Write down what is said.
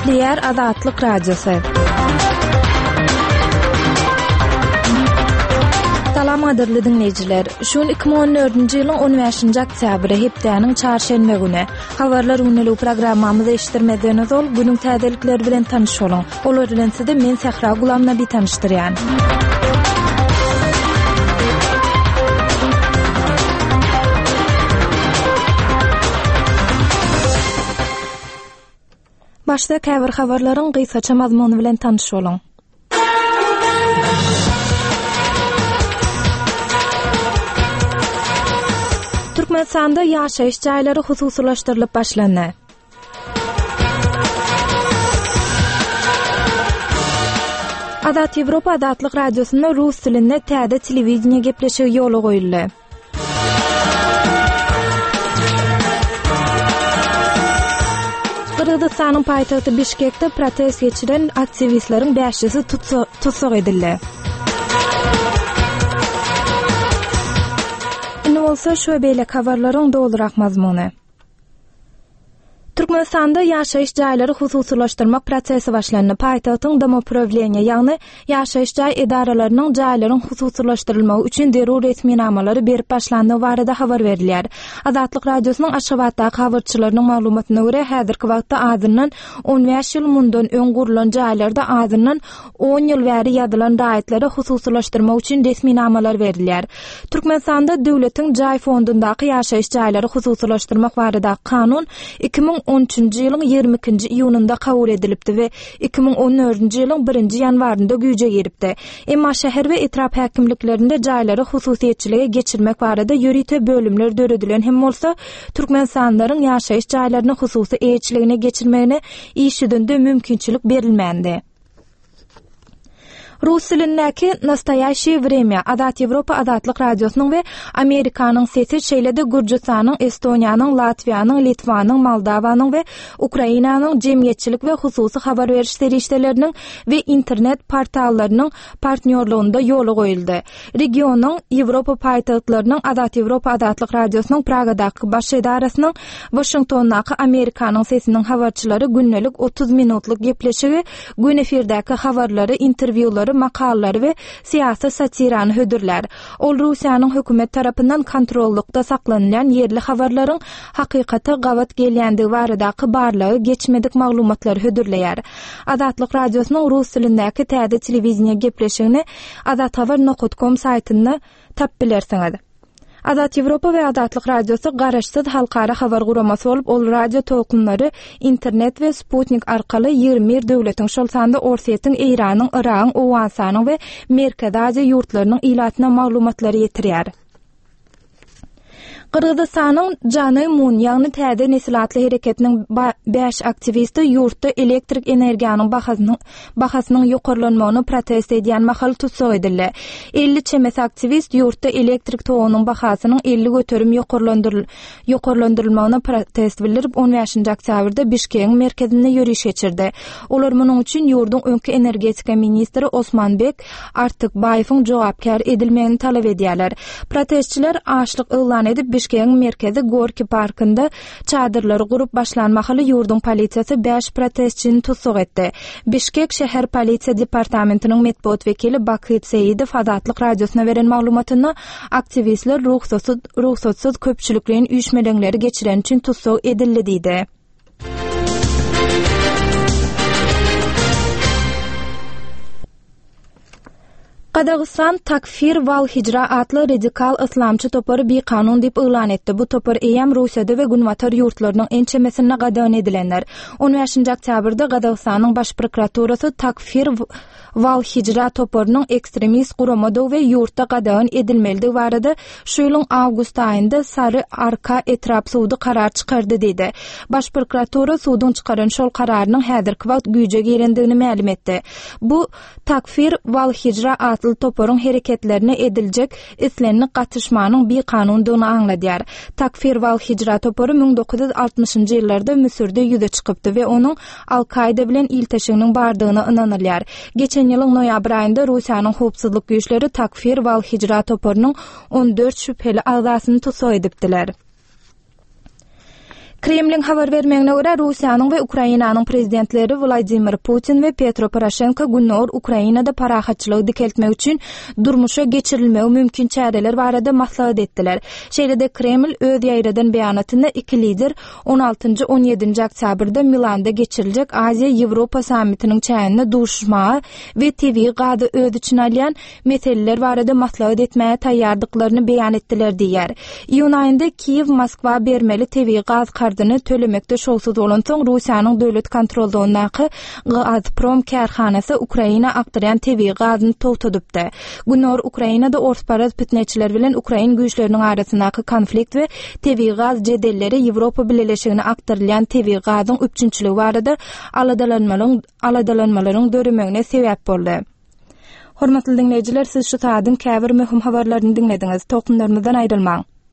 Diğer Azatlyk Radiosu. Salam adirli dinleyijiler. Şun 2014-nji ýylyň 15-nji oktýabry hepdeniň çarşenbe güni. Habarlar uňly programmamyzy eşitdirmedeniz ol, günüň täzelikleri bilen tanyş bolun. Olar bilen sizi men Sehra Gulamna bir tanışdyrýan. Başda käbir habarlaryň gysgaça mazmuny bilen tanyş bolun. Türkmenistanda ýaşaýyş jaýlary hususlaşdyrylyp başlandy. Azat Ýewropa Azatlyk Radiosyna rus tilinde täze telewizniýa gepleşigi ýoly goýuldy. Kırgızstanyň paýtagty Bişkekde protest geçiren aktivistleriň 5-si tutsak edildi. Indi bolsa şu beýle habarlaryň dolurak mazmuny. Türkmenistanda ýaşaýyş jaýlary hususlaşdyrmak prosesi başlandy. Paýtagtyň demopravleniýa, ýagny ýaşaýyş jaý edaralarynyň jaýlaryň hususlaşdyrylmagy üçin derur resminamary berip başlandy barada habar berilýär. Azatlyk Radiosynyň Aşgabatdaky habarçylarynyň maglumatyna görä, häzirki wagtda azyndan 15 ýyl mundan öň gurulan jaýlarda azyndan 10 ýyl bäri ýadylan daýatlary hususlaşdyrmak üçin resminamalar berilýär. Türkmenistanda döwletiň jaý fondundaky ýaşaýyş jaýlary hususlaşdyrmak baradaky kanun 2013-nji ýylyň 22-nji iýununda kabul edilipdi we 2014-nji ýylyň 1-nji ýanwarynda güýje giripdi. Emma şäher we etrap häkimliklerinde jaýlary hususiýetçilige geçirmek barada ýörite bölümler döredilen hem bolsa Türkmenistanlaryň ýaşaýyş jaýlaryny hususy eýçiligine geçirmegine işidinde mümkinçilik berilmendi. Rus tilindäki Nastoyaşy Vremya Azat Ýewropa Azatlyk Radiosynyň we Amerikanyň sesi şeýlede Gürjistanyň, Estoniýanyň, Latwiýanyň, Litwanyň, Moldowanyň we Ukrainanyň jemgyýetçilik we hususy habar beriş serişdeleriniň we internet portallarynyň partnerlygynda ýoly goýuldy. Regionyň Ýewropa paýtagtlarynyň Azat Ýewropa Azatlyk Radiosynyň Pragadaky baş edarasynyň Washingtondaky Amerikanyň sesiniň habarçylary günnelik 30 minutluk gepleşigi, gün efirdäki habarlary, interwýulary, makallar we siyasi satirany hödürler. Ol Russiýanyň hökümet tarapyndan kontrollukda saklanýan yerli habarlaryň hakykata gawat gelýändigi baradaky barlygy geçmedik maglumatlary hödürleýär. Azatlyk Radiosynyň rus tilindäki täze telewizniýa gepleşigini azathabar.com saýtynda tap bilersiňiz. Azat Ýewropa we Azatlyk Radiosy garaşsyz halkara habar guramasy bolup, ol radio tokunlary internet we Sputnik arkaly 20 döwletiň şol sanda Orsiýetiň, Eýranyň, Iranyň, Owasanyň we Merkez Aziýa ýurtlarynyň ilatyna maglumatlary ýetirýär. Kırgızstanyň Jany Mun ýagny täze neslatly hereketiniň 5 aktivisti ýurtda elektrik energiýanyň bahasynyň ýokarlanmagyny protest edýän mahal tutsak edildi. 50 çemes aktivist ýurtda elektrik togynyň bahasynyň 50 göterim ýokarlandyrylmagyna protest bildirip 15-nji oktýabrda Bişkeň merkezinde ýürüş geçirdi. Olar munyň üçin ýurdun öňki energetika ministri Osmanbek Artykbaýewiň jogapkar edilmegini talap edýärler. Protestçiler açlyk elan edip Bişkeň merkezi Gorki parkynda çadyrlary gurup başlanmaly ýurdun polisiýasy 5 protestçini tutsak etdi. Bişkek şäher polisiýa departamentiniň medpuat wekili Bakyt Seýidow Azatlyk Radiosyna beren maglumatyna aktivistler ruhsatsyz köpçülikliň üýtmeleri geçiren üçin tutsak edildi diýdi. Qadagistan Takfir wal Hijra atly radikal islamçy topary bir kanun dip elan etdi. Bu topar eýem Russiýada we Günwatar ýurtlarynyň ençemesine gadan edilenler. 15-nji oktýabrda Qadagistynyň baş prokuraturasy Takfir wal Hijra toparynyň ekstremist guramadow we ýurtda gadan edilmeligi barada şu ýylyň awgust aýynda Sary Arka etrap suwdy karar çykardy dedi. Baş prokuratura suwdyň çykaran şol kararynyň häzirki wagt güýje girendigini ma'lum etdi. Bu Takfir wal Hijra atly toparyň hereketlerine ediljek islenlik gatnaşmanyň bir kanundygyny aňladýar. Takfir wal Hijra topary 1960-njy ýyllarda Müsürde ýüze çykypdy we onuň Al-Qaida bilen ilteşiginiň bardygyna ynanylýar. Geçen ýylyň noýabr aýynda Russiýanyň howpsuzlyk güýçleri Takfir wal Hijra toparynyň 14 şüpheli agasyny tutsak edipdiler. Kremlin habar bermeňine görä Russiýanyň we Ukrainanyň prezidentleri Vladimir Putin we Petro Poroshenko günnor Ukrainada parahatçylygy dikeltmek üçin durmuşa geçirilmegi mümkin çäreler barada maslahat etdiler. Şeýlede Kreml öz ýaýradan beýanatynda iki lider 16-17 oktýabrda Milanda geçiriljek Aziýa-Ýewropa sammitiniň çäğinde duşmagy we tebii gady öz içine alýan meseleler barada maslahat etmäge taýýardyklaryny beýan etdiler diýär. Iýun aýynda Kiýew Moskwa bermeli tebii gaz kardyny tölemekde şolsuz bolan soň Russiýanyň döwlet kontrolundaky Gazprom kärhanasy Ukraina aktaryan tebii gazyny togtadypdy. Günnor Ukrainada ortparaz pitneçiler bilen Ukrain güýçleriniň arasyndaky konflikt we tebii gaz jedelleri Ýewropa Birleşigine aktarylýan tebii gazyň üçinçiligi barada aladalanmalaryň döremegine sebäp boldy. Hormatly dinleýijiler, siz şu saatdyň käbir möhüm habarlaryny dinlediňiz. Tokunlarymyzdan aýrylmaň.